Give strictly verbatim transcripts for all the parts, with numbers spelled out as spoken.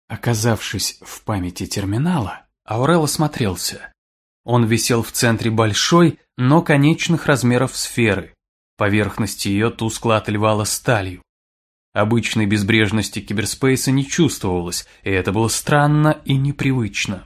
Оказавшись в памяти терминала, Аурел осмотрелся. Он висел в центре большой, но конечных размеров сферы. Поверхность ее тускло отливала сталью. Обычной безбрежности киберспейса не чувствовалось, и это было странно и непривычно.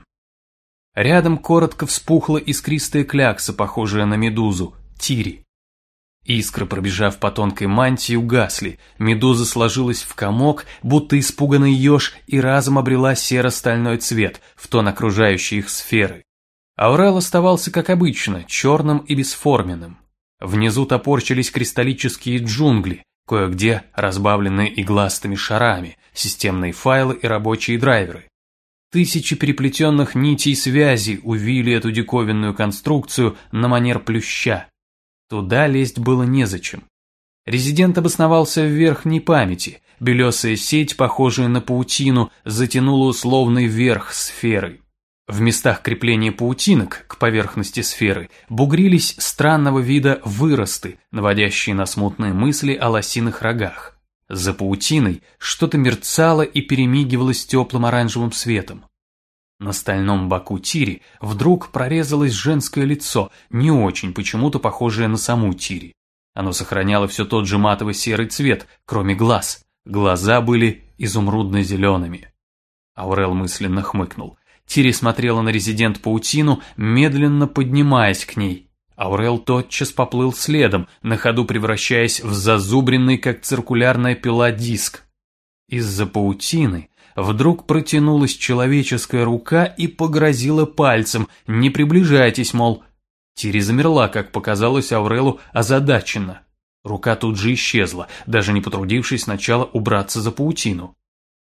Рядом коротко вспухла искристая клякса, похожая на медузу, Тири. Искры, пробежав по тонкой мантии, угасли, медуза сложилась в комок, будто испуганный еж, и разом обрела серо-стальной цвет, в тон окружающей их сферы. Аурел оставался, как обычно, черным и бесформенным. Внизу топорщились кристаллические джунгли, кое-где разбавленные игластыми шарами, системные файлы и рабочие драйверы. Тысячи переплетенных нитей связи увили эту диковинную конструкцию на манер плюща. Туда лезть было незачем. Резидент обосновался в верхней памяти, белесая сеть, похожая на паутину, затянула условный верх сферы. В местах крепления паутинок к поверхности сферы бугрились странного вида выросты, наводящие на смутные мысли о лосиных рогах. За паутиной что-то мерцало и перемигивалось теплым оранжевым светом. На стальном боку Тири вдруг прорезалось женское лицо, не очень почему-то похожее на саму Тири. Оно сохраняло все тот же матово-серый цвет, кроме глаз. Глаза были изумрудно-зелеными. Аурел мысленно хмыкнул. Тири смотрела на резидент паутину, медленно поднимаясь к ней. Аурел тотчас поплыл следом, на ходу превращаясь в зазубренный, как циркулярная пила, диск. Из-за паутины вдруг протянулась человеческая рука и погрозила пальцем: «Не приближайтесь», мол. Тири замерла, как показалось Аурелу, озадаченно. Рука тут же исчезла, даже не потрудившись сначала убраться за паутину.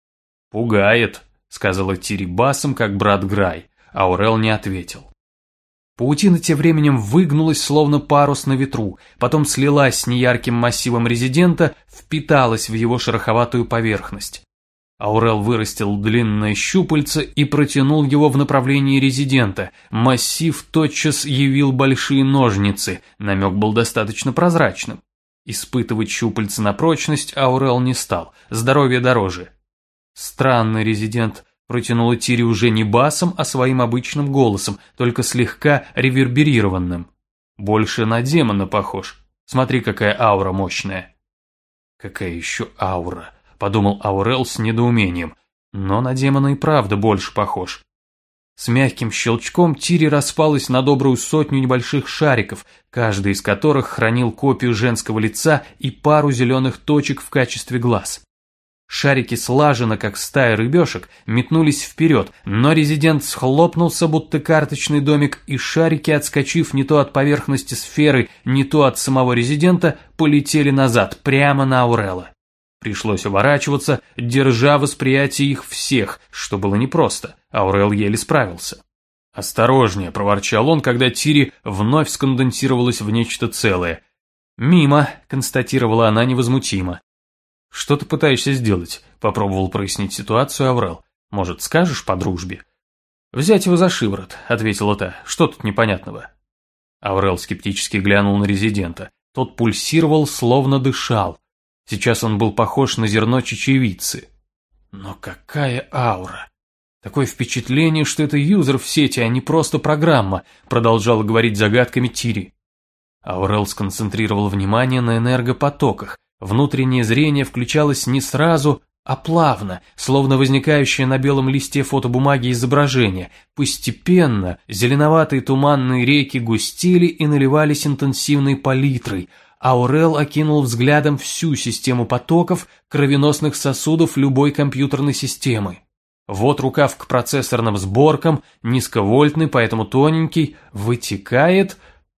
«Пугает», — сказала Тири басом, как брат Грай. Аурел не ответил. Паутина тем временем выгнулась, словно парус на ветру, потом слилась с неярким массивом резидента, впиталась в его шероховатую поверхность. Аурел вырастил длинное щупальце и протянул его в направлении резидента. Массив тотчас явил большие ножницы, намек был достаточно прозрачным. Испытывать щупальце на прочность Аурел не стал, здоровье дороже. Странный резидент, протянула Тири уже не басом, а своим обычным голосом, только слегка реверберированным. Больше на демона похож. Смотри, какая аура мощная. Какая еще аура? Подумал Аурел с недоумением. Но на демона и правда больше похож. С мягким щелчком Тири распалась на добрую сотню небольших шариков, каждый из которых хранил копию женского лица и пару зеленых точек в качестве глаз. Шарики слаженно, как стая рыбешек, метнулись вперед, но резидент схлопнулся, будто карточный домик, и шарики, отскочив не то от поверхности сферы, не то от самого резидента, полетели назад, прямо на Аурела. Пришлось уворачиваться, держа восприятие их всех, что было непросто. Аурел еле справился. «Осторожнее», — проворчал он, когда Тири вновь сконденсировалась в нечто целое. «Мимо», — констатировала она невозмутимо. «Что ты пытаешься сделать?» — попробовал прояснить ситуацию Аурел. «Может, скажешь по дружбе?» «Взять его за шиворот», — ответила та. «Что тут непонятного?» Аурел скептически глянул на резидента. Тот пульсировал, словно дышал. Сейчас он был похож на зерно чечевицы. Но какая аура! Такое впечатление, что это юзер в сети, а не просто программа, продолжала говорить загадками Тири. Аурел сконцентрировал внимание на энергопотоках. Внутреннее зрение включалось не сразу, а плавно, словно возникающее на белом листе фотобумаги изображение. Постепенно зеленоватые туманные реки густели и наливались интенсивной палитрой. Аурел окинул взглядом всю систему потоков, кровеносных сосудов любой компьютерной системы. Вот рукав к процессорным сборкам, низковольтный, поэтому тоненький, вытекает...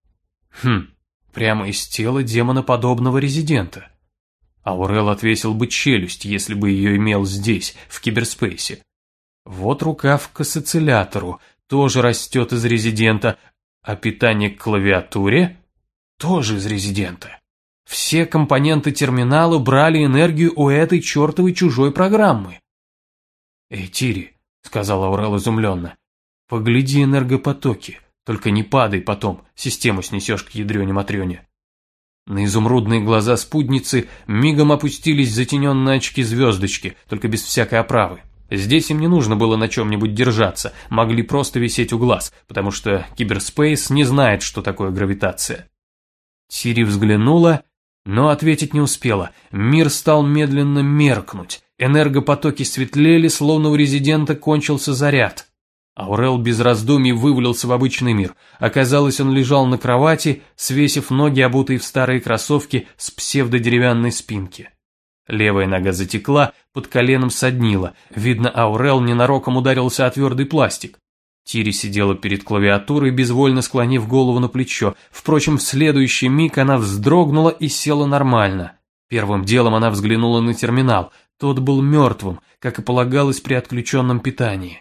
Хм, прямо из тела демоноподобного резидента. Аурел отвесил бы челюсть, если бы ее имел здесь, в киберспейсе. Вот рукав к ассоцилятору, тоже растет из резидента, а питание к клавиатуре тоже из резидента. Все компоненты терминала брали энергию у этой чертовой чужой программы. «Эй, Тири», — сказал Аурел изумленно, — «погляди энергопотоки, только не падай потом, систему снесешь к ядрёне-матрёне». На изумрудные глаза спутницы мигом опустились затененные очки-звездочки, только без всякой оправы. Здесь им не нужно было на чем-нибудь держаться, могли просто висеть у глаз, потому что киберспейс не знает, что такое гравитация. Тири взглянула, но ответить не успела. Мир стал медленно меркнуть, энергопотоки светлели, словно у резидента кончился заряд. Аурел без раздумий вывалился в обычный мир. Оказалось, он лежал на кровати, свесив ноги, обутые в старые кроссовки с псевдодеревянной спинки. Левая нога затекла, под коленом соднила. Видно, Аурел ненароком ударился о твердый пластик. Тири сидела перед клавиатурой, безвольно склонив голову на плечо. Впрочем, в следующий миг она вздрогнула и села нормально. Первым делом она взглянула на терминал. Тот был мертвым, как и полагалось при отключенном питании.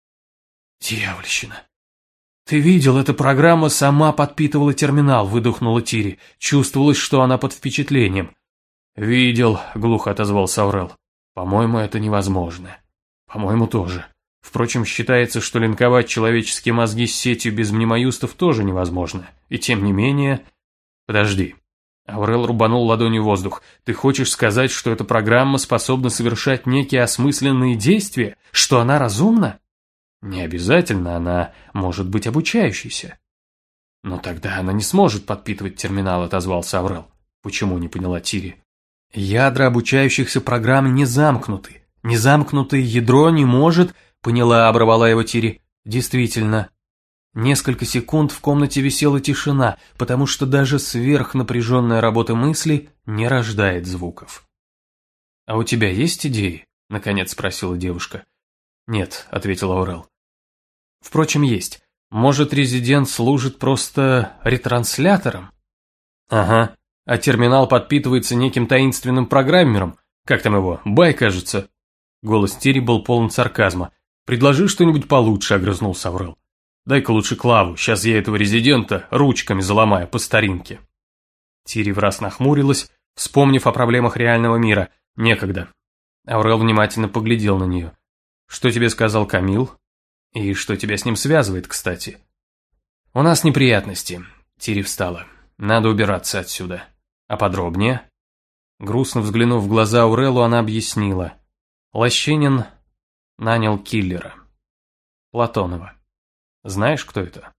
«Дьявольщина! Ты видел, эта программа сама подпитывала терминал», — выдохнула Тири. Чувствовалось, что она под впечатлением. «Видел», — глухо отозвался Аурел. «По-моему, это невозможно. По-моему, тоже. Впрочем, считается, что линковать человеческие мозги с сетью без мнемоюстов тоже невозможно. И тем не менее...» «Подожди». Аурел рубанул ладонью воздух. «Ты хочешь сказать, что эта программа способна совершать некие осмысленные действия? Что она разумна?» «Не обязательно, она может быть обучающейся». «Но тогда она не сможет подпитывать терминал», — отозвался Аурел. «Почему?» — не поняла Тири. «Ядра обучающихся программ не замкнуты. Незамкнутое ядро не может...» — поняла, оборвала его Тири. «Действительно». Несколько секунд в комнате висела тишина, потому что даже сверхнапряженная работа мысли не рождает звуков. «А у тебя есть идеи?» — наконец спросила девушка. «Нет», — ответил Аурел. «Впрочем, есть. Может, резидент служит просто ретранслятором?» «Ага, а терминал подпитывается неким таинственным программером. Как там его? Бай, кажется». Голос Тири был полон сарказма. «Предложи что-нибудь получше», — огрызнулся Аурел. «Дай-ка лучше клаву, сейчас я этого резидента ручками заломаю по старинке». Тири враз нахмурилась, вспомнив о проблемах реального мира. «Некогда». Аурел внимательно поглядел на нее. «Что тебе сказал Камил? И что тебя с ним связывает, кстати?» «У нас неприятности», — Тири встала. «Надо убираться отсюда. А подробнее?» Грустно взглянув в глаза Аурелу, она объяснила. «Лощинин нанял киллера. Платонова. Знаешь, кто это?»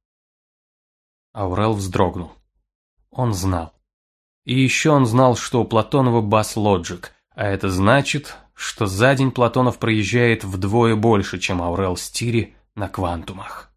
Аурел вздрогнул. Он знал. И еще он знал, что у Платонова бас-лоджик, а это значит, что за день Платонов проезжает вдвое больше, чем Аурел с Тири на квантумах.